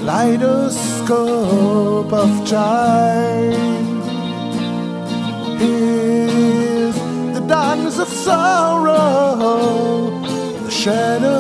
kaleidoscope of time. Here's the darkness of sorrow, the shadow